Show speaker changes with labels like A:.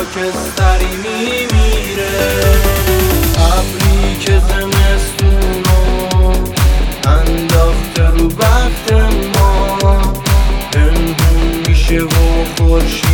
A: خاکستری میمیره. ابری که زمستونو انداخته رو بخت ما، پنهون میشه و خورشید